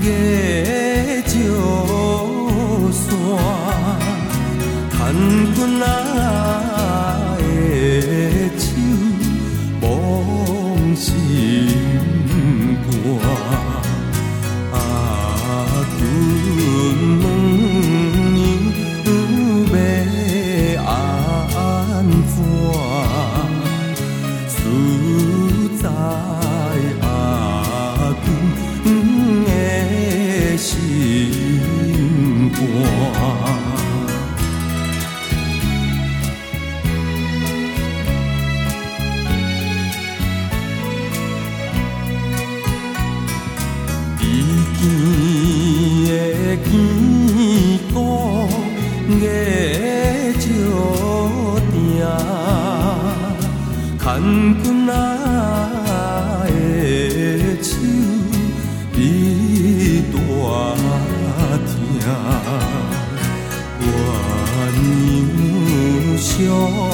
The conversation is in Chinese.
月照山，牵阮啊的手，望心肝。啊，阮问你要安怎？实在啊，阮的心肝。见的见故，月照定，牵阮啊的手，比大疼。鸳鸯双